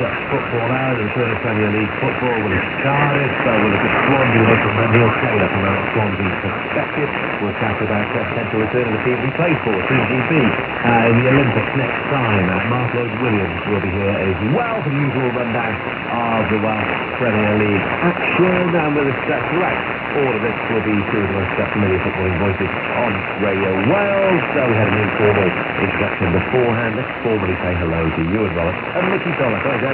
football hour in the Premier League football. We'll look at Cardiff, we'll look at Swansea, we'll look at Neil Taylor from our Swansea perspective. We'll chat about potential return of the team we played for, CGB, in the Olympics next time. Mark Lloyd-Williams will be here as well for the usual rundown of the Welsh Premier League action. And with us throughout all of this will be two of the most familiar footballing voices on Radio Wales. So we had an informal introduction beforehand. Let's formally say hello to Ewan Roberts and Mickey Dollar. Hi,